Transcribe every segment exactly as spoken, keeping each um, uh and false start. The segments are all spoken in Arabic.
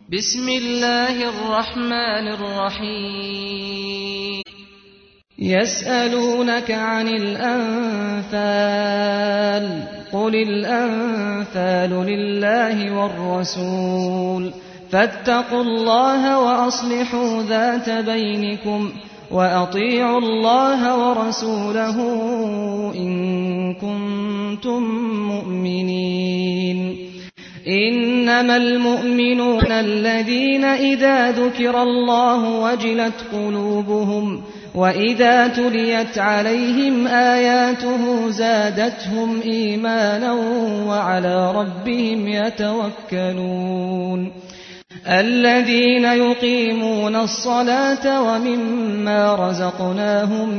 بسم الله الرحمن الرحيم يسألونك عن الأنفال قل الأنفال لله والرسول فاتقوا الله وأصلحوا ذات بينكم وأطيعوا الله ورسوله إن كنتم مؤمنين إنما المؤمنون الذين إذا ذكر الله وجلت قلوبهم وإذا تليت عليهم آياته زادتهم إيمانا وعلى ربهم يتوكلون الذين يقيمون الصلاة ومما رزقناهم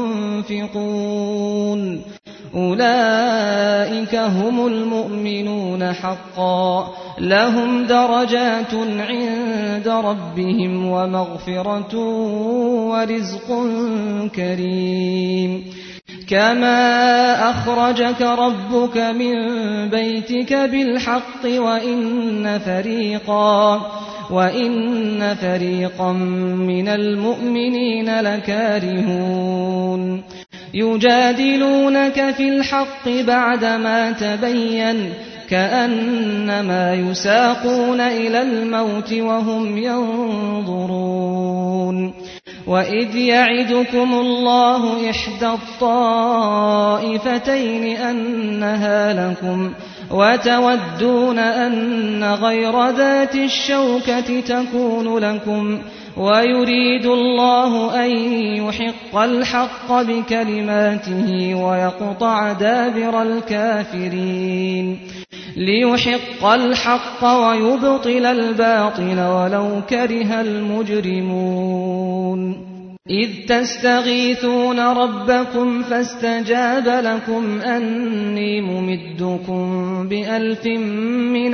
ينفقون أولئك هم المؤمنون حقا لهم درجات عند ربهم ومغفرة ورزق كريم كما أخرجك ربك من بيتك بالحق وإن فريقا وإن فريقا من المؤمنين لكارهون يجادلونك في الحق بعدما تبين كأنما يساقون إلى الموت وهم ينظرون وإذ يعدكم الله إحدى الطائفتين أنها لكم وتودون أن غير ذات الشوكة تكون لكم ويريد الله أن يحق الحق بكلماته ويقطع دابر الكافرين ليحق الحق ويبطل الباطل ولو كره المجرمون إذ تستغيثون ربكم فاستجاب لكم أني ممدكم بألف من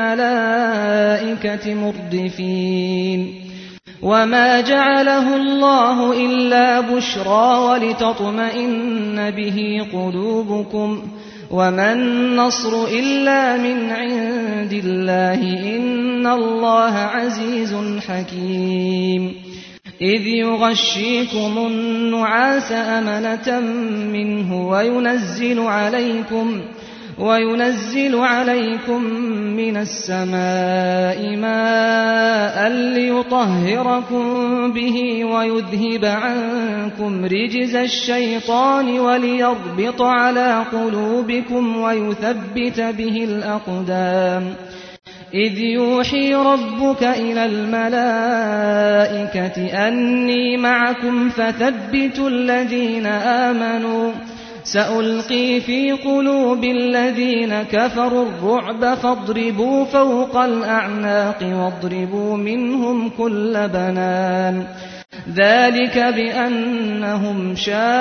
الملائكة مردفين وما جعله الله إلا بشرى ولتطمئن به قلوبكم وما النصر إلا من عند الله إن الله عزيز حكيم إذ يغشيكم النعاس أمنة منه وينزل عليكم وينزل عليكم من السماء ماء ليطهركم به ويذهب عنكم رجز الشيطان وليربط على قلوبكم ويثبت به الأقدام إذ يوحي ربك إلى الملائكة أني معكم فثبتوا الذين آمنوا سألقي في قلوب الذين كفروا الرعب فاضربوا فوق الأعناق واضربوا منهم كل بنان ذلك بأنهم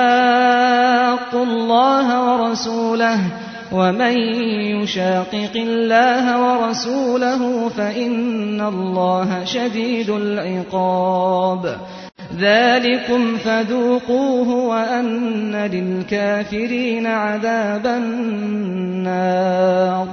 شاقوا الله ورسوله ومن يشاقق الله ورسوله فإن الله شديد العقاب ذلكم فذوقوه وأن للكافرين عذاب النار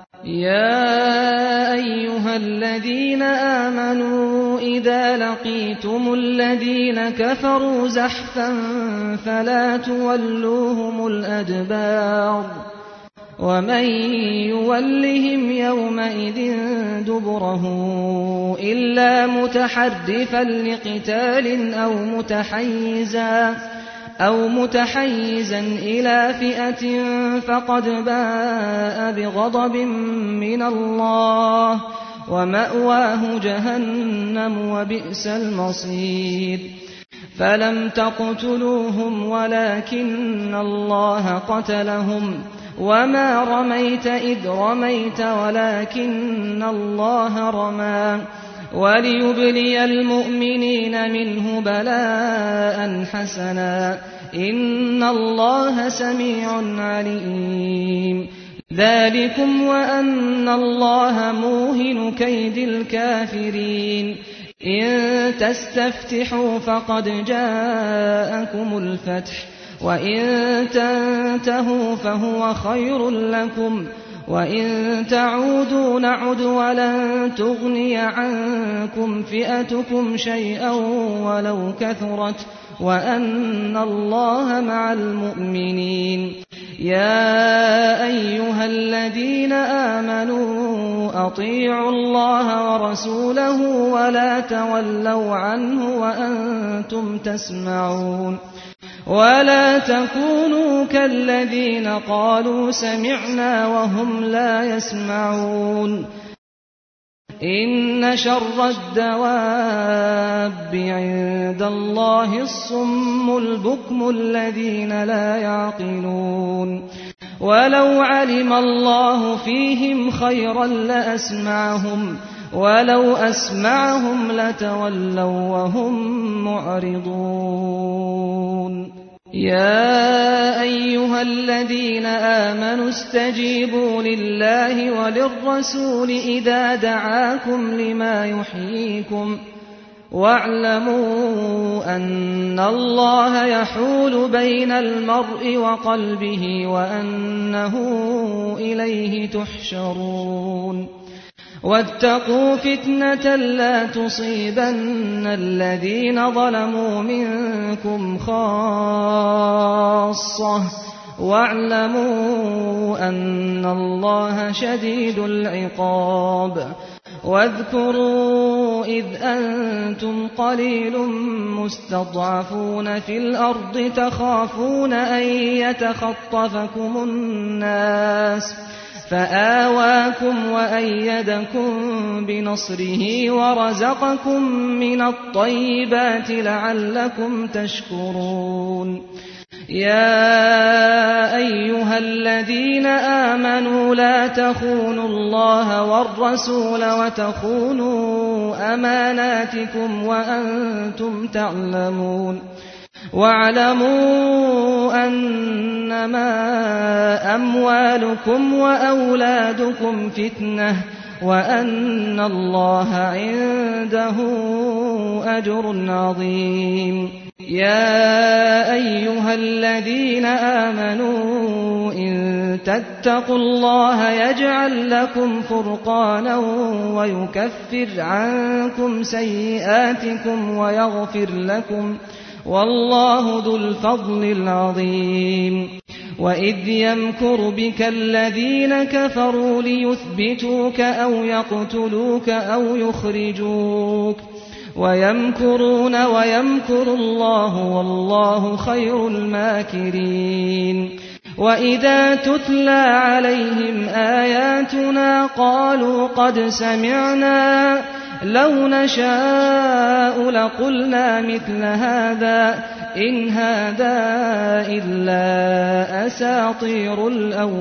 يا أيها الذين آمنوا إذا لقيتم الذين كفروا زحفا فلا تولوهم الأدبار ومن يولهم يومئذ دبره إلا متحرفا لقتال أو متحيزا أو متحيزا إلى فئة فقد باء بغضب من الله ومأواه جهنم وبئس المصير فلم تقتلوهم ولكن الله قتلهم وما رميت إذ رميت ولكن الله رمى وليبلي المؤمنين منه بلاء حسنا إن الله سميع عليم ذلكم وأن الله موهن كيد الكافرين إن تستفتحوا فقد جاءكم الفتح وإن تنتهوا فهو خير لكم وإن تعودوا نعد ولن تغني عنكم فئتكم شيئا ولو كثرت وأن الله مع المؤمنين يا أيها الذين آمنوا أطيعوا الله ورسوله ولا تولوا عنه وأنتم تسمعون ولا تكونوا كالذين قالوا سمعنا وهم لا يسمعون إن شر الدواب عند الله الصم البكم الذين لا يعقلون ولو علم الله فيهم خيرا لأسمعهم ولو أسمعهم لتولوا وهم معرضون يا أيها الذين آمنوا استجيبوا لله وللرسول إذا دعاكم لما يحييكم واعلموا أن الله يحول بين المرء وقلبه وأنه إليه تحشرون واتقوا فتنة لا تصيبن الذين ظلموا منكم خاصة واعلموا أن الله شديد العقاب واذكروا إذ أنتم قليل مستضعفون في الأرض تخافون أن يتخطفكم الناس فآواكم وأيدكم بنصره ورزقكم من الطيبات لعلكم تشكرون يا أيها الذين آمنوا لا تخونوا الله والرسول وتخونوا أماناتكم وأنتم تعلمون واعلموا أنما أموالكم وأولادكم فتنة وأن الله عنده أجر عظيم يا أيها الذين آمنوا إن تتقوا الله يجعل لكم فرقانا ويكفر عنكم سيئاتكم ويغفر لكم والله ذو الفضل العظيم وإذ يمكر بك الذين كفروا ليثبتوك أو يقتلوك أو يخرجوك ويمكرون ويمكر الله والله خير الماكرين وإذا تتلى عليهم آياتنا قالوا قد سمعنا لو نشاء لقلنا مثل هذا إن هذا إلا أساطير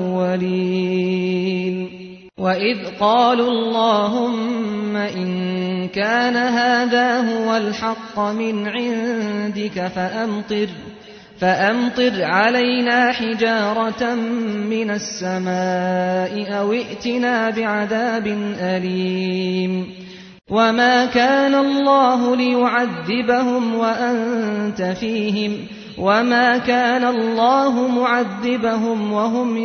الأولين وإذ قالوا اللهم إن كان هذا هو الحق من عندك فأمطر فأمطر علينا حجارة من السماء أو ائتنا بعذاب أليم وما كان الله ليعذبهم وأنت فيهم وما كان الله معذبهم وهم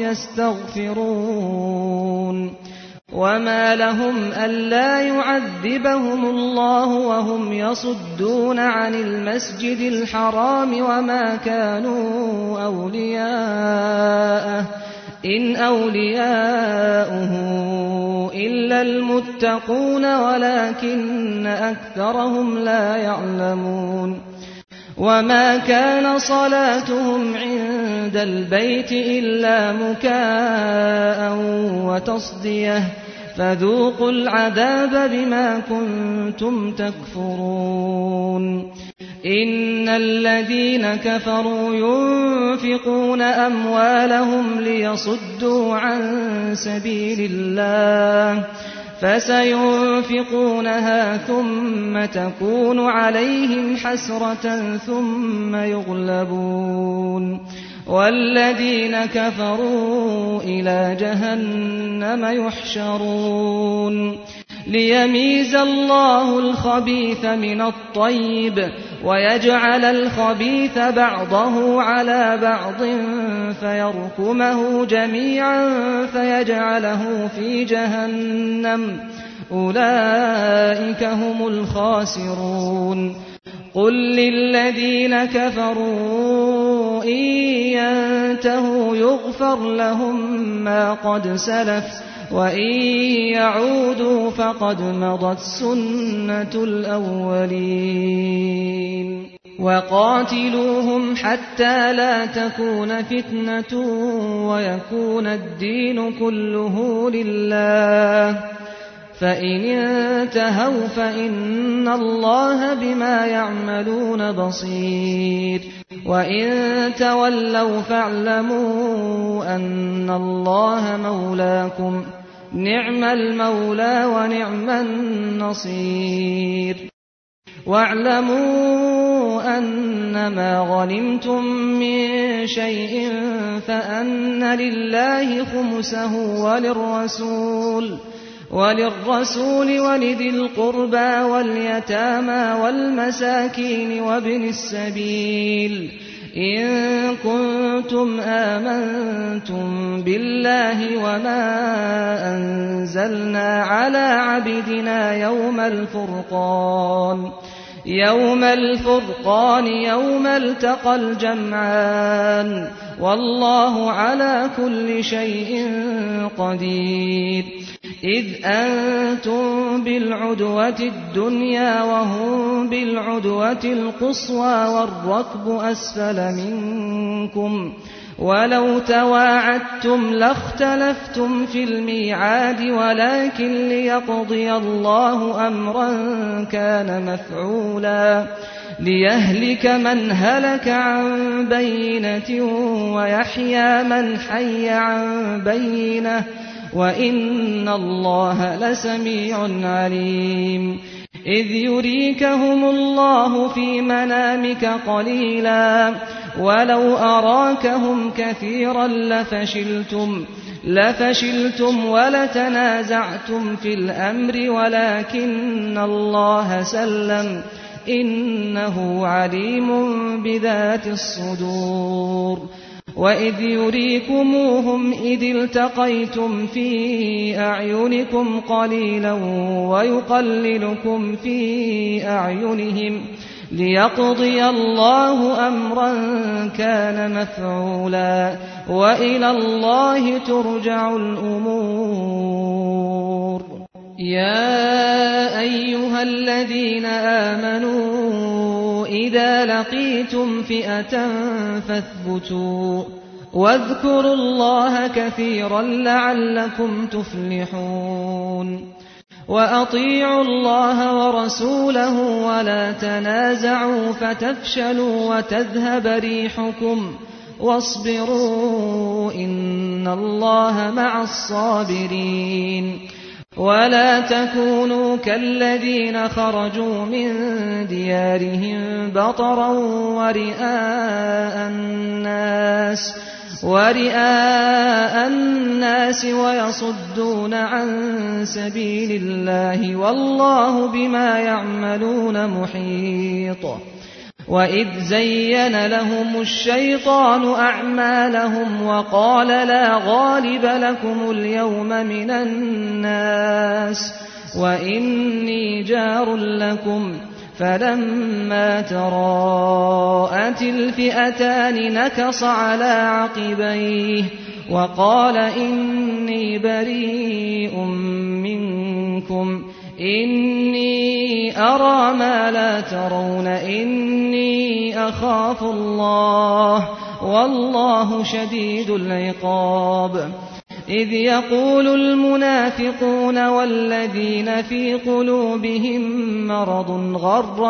يستغفرون وما لهم ألا يعذبهم الله وهم يصدون عن المسجد الحرام وما كانوا أولياءه إن أولياؤه إلا المتقون ولكن أكثرهم لا يعلمون وما كان صلاتهم عند البيت إلا مكاء وتصدية فذوقوا العذاب بما كنتم تكفرون إن الذين كفروا ينفقون أموالهم ليصدوا عن سبيل الله فسينفقونها ثم تكون عليهم حسرة ثم يغلبون والذين كفروا إلى جهنم يحشرون ليميز الله الخبيث من الطيب ويجعل الخبيث بعضه على بعض فيركمه جميعا فيجعله في جهنم أولئك هم الخاسرون قل للذين كفروا إن ينتهوا يغفر لهم ما قد سلف وإن يعودوا فقد مضت سنة الأولين وقاتلوهم حتى لا تكون فتنة ويكون الدين كله لله فإن انتهوا فإن الله بما يعملون بصير وإن تولوا فاعلموا أن الله مولاكم نعم المولى ونعم النصير واعلموا أنما غنمتم من شيء فأن لله خمسه وللرسول وللرسول ولذي القربى واليتامى والمساكين وابن السبيل إن كنتم آمنتم بالله وما أنزلنا على عبدنا يوم الفرقان يوم الفرقان يوم التقى الجمعان والله على كل شيء قدير إذ أنتم بالعدوة الدنيا وهم بالعدوة القصوى والركب أسفل منكم ولو تواعدتم لاختلفتم في الميعاد ولكن ليقضي الله أمرا كان مفعولا ليهلك من هلك عن بينة ويحيى من حي عن بينة وإن الله لسميع عليم إذ يريكهم الله في منامك قليلا ولو أراكهم كثيرا لفشلتم لفشلتم ولتنازعتم في الأمر ولكن الله سلم إنه عليم بذات الصدور وإذ يريكموهم إذ التقيتم في أعينكم قليلا ويقللكم في أعينهم ليقضي الله أمرا كان مفعولا وإلى الله ترجع الأمور يا أيها الذين آمنوا إذا لقيتم فئة فاثبتوا واذكروا الله كثيرا لعلكم تفلحون وأطيعوا الله ورسوله ولا تنازعوا فتفشلوا وتذهب ريحكم واصبروا إن الله مع الصابرين ولا تكونوا كالذين خرجوا من ديارهم بطرا ورئاء الناس ورئاء الناس ويصدون عن سبيل الله والله بما يعملون محيط وإذ زين لهم الشيطان أعمالهم وقال لا غالب لكم اليوم من الناس وإني جار لكم فلما تراءت الفئتان نكص على عقبيه وقال إني بريء منكم إني أرى ما لا ترون إني أخاف الله والله شديد العقاب إذ يقول المنافقون والذين في قلوبهم مرض غر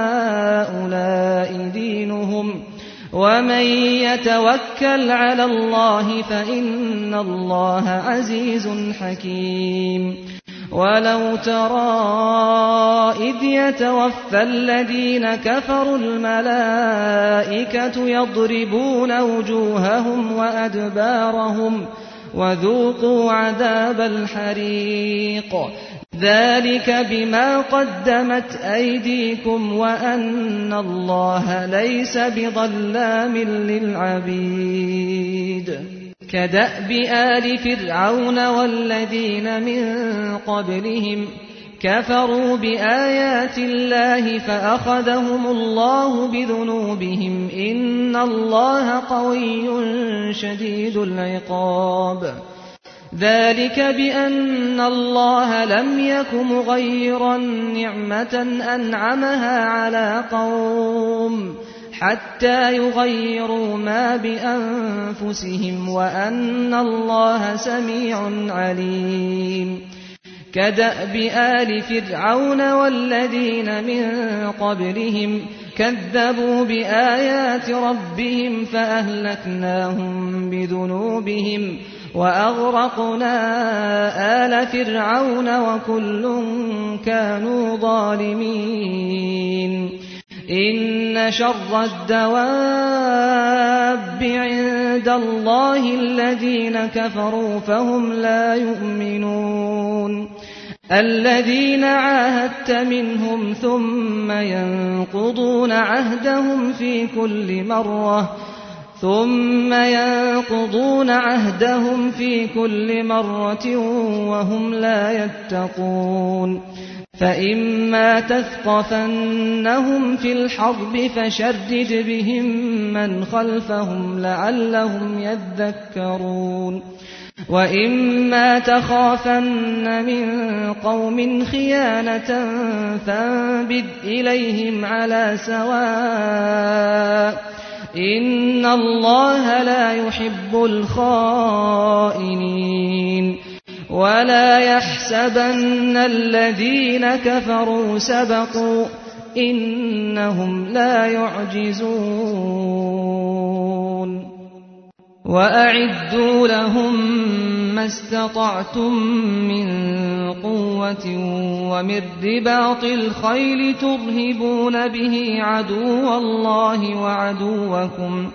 هؤلاء دينهم ومن يتوكل على الله فإن الله عزيز حكيم ولو ترى إذ يتوفى الذين كفروا الملائكة يضربون وجوههم وأدبارهم وذوقوا عذاب الحريق ذلك بما قدمت أيديكم وأن الله ليس بظلام للعبيد كدأب آل فرعون والذين من قبلهم كفروا بآيات الله فأخذهم الله بذنوبهم إن الله قوي شديد العقاب ذلك بأن الله لم يك مغيرا نعمة أنعمها على قوم حتى يغيروا ما بأنفسهم وأن الله سميع عليم كدأب آل فرعون والذين من قبلهم كذبوا بآيات ربهم فأهلكناهم بذنوبهم وأغرقنا آل فرعون وكل كانوا ظالمين إن شر الدواب عند الله الذين كفروا فهم لا يؤمنون الذين عاهدت منهم ثم ينقضون عهدهم في كل مرة ثم ينقضون عهدهم في كل مرة وهم لا يتقون فإما تثقفنهم في الحرب فشرد بهم من خلفهم لعلهم يذكرون وإما تخافن من قوم خيانة فانبذ إليهم على سواء إن الله لا يحب الخائنين ولا يحسبن الذين كفروا سبقوا إنهم لا يعجزون وأعدوا لهم ما استطعتم من قوة ومن رباط الخيل ترهبون به عدو الله وعدوكم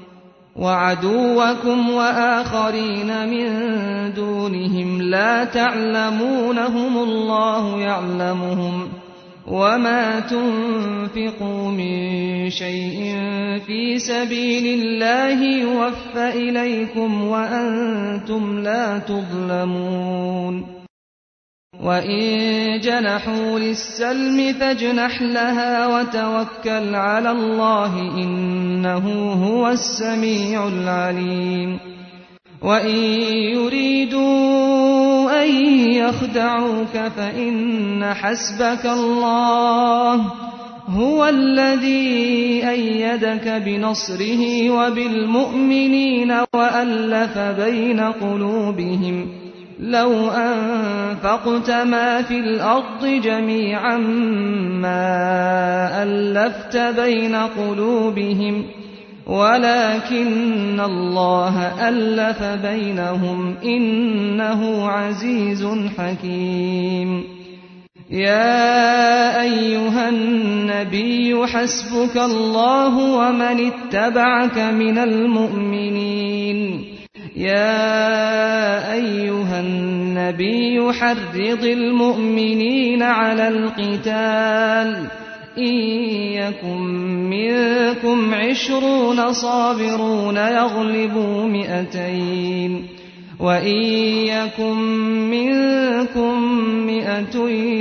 وعدوكم وآخرين من دونهم لا تعلمونهم الله يعلمهم وما تنفقوا من شيء في سبيل الله يوفى إليكم وأنتم لا تظلمون وإن جنحوا للسلم فاجنح لها وتوكل على الله إنه هو السميع العليم وإن يريدوا أن يخدعوك فإن حسبك الله هو الذي أيدك بنصره وبالمؤمنين وألف بين قلوبهم لو أنفقت ما في الأرض جميعا ما ألفت بين قلوبهم ولكن الله ألف بينهم إنه عزيز حكيم يا أيها النبي حسبك الله ومن اتبعك من المؤمنين يا أيها النبي حرض المؤمنين على القتال إن يكن منكم عشرون صابرون يغلبوا مئتين وإن يكن منكم مئة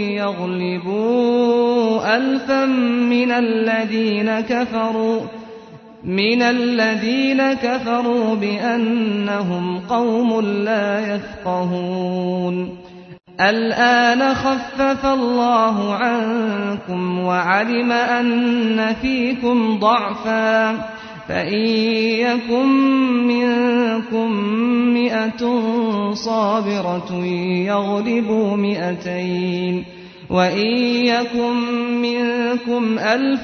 يغلبوا ألفا من الذين كفروا من الذين كفروا بأنهم قوم لا يفقهون الآن خفف الله عنكم وعلم أن فيكم ضعفا فإن يكن منكم مئة صابرة يغلبوا مئتين وإن يكن منكم ألف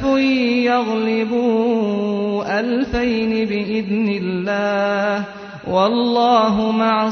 يغلبوا ألفين بإذن الله والله مع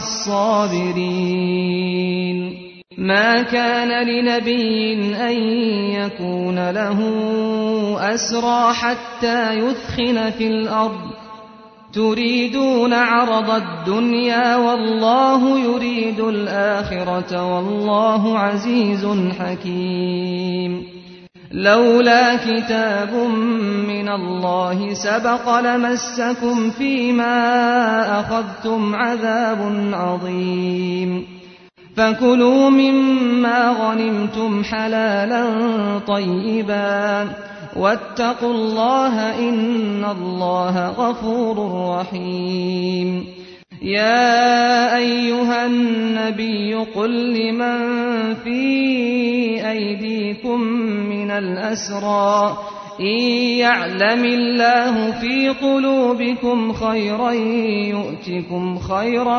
الصابرين ما كان لنبي أن يكون له أسرى حتى يثخن في الأرض تريدون عرض الدنيا والله يريد الآخرة والله عزيز حكيم. لولا كتاب من الله سبق لمسكم فيما أخذتم عذاب عظيم. فكلوا مما غنمتم حلالا طيبا واتقوا الله إن الله غفور رحيم. يا أيها النبي قل لمن في أيديكم من الأسرى إن يعلم الله في قلوبكم خيرا يؤتكم خيرا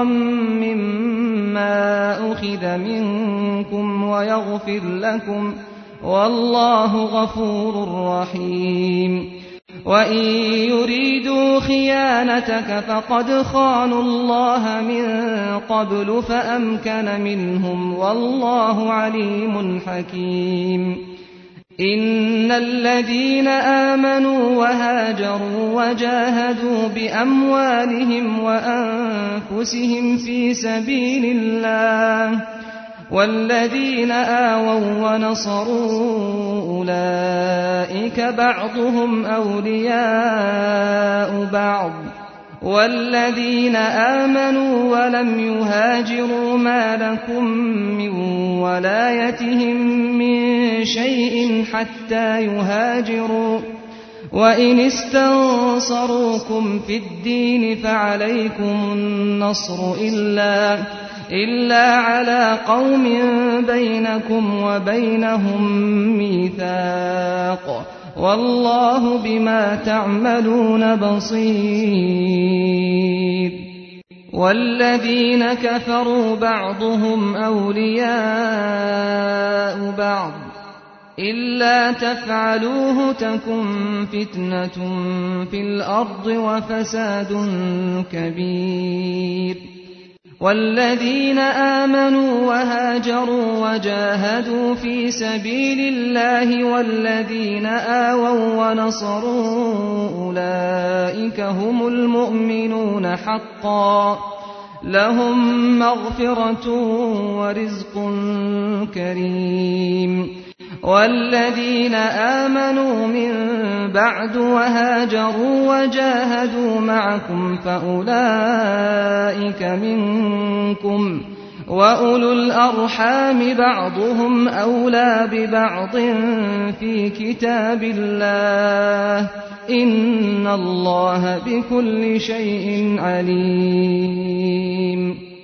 مما أخذ منكم ويغفر لكم والله غفور رحيم. وإن يريدوا خيانتك فقد خانوا الله من قبل فأمكن منهم والله عليم حكيم. إن الذين آمنوا وهاجروا وجاهدوا بأموالهم وأنفسهم في سبيل الله والذين آووا ونصروا أولئك بعضهم أولياء بعض والذين آمنوا ولم يهاجروا ما لكم من ولايتهم من شيء حتى يهاجروا وإن استنصروكم في الدين فعليكم النصر إلا إلا على قوم بينكم وبينهم ميثاق والله بما تعملون بصير. والذين كفروا بعضهم أولياء بعض إلا تفعلوه تكن فتنة في الأرض وفساد كبير. والذين آمنوا وهاجروا وجاهدوا في سبيل الله والذين آووا ونصروا أولئك هم المؤمنون حقا لهم مغفرة ورزق كريم. والذين آمنوا من بعد وهاجروا وجاهدوا معكم فأولئك منكم وأولو الأرحام بعضهم أولى ببعض في كتاب الله إن الله بكل شيء عليم.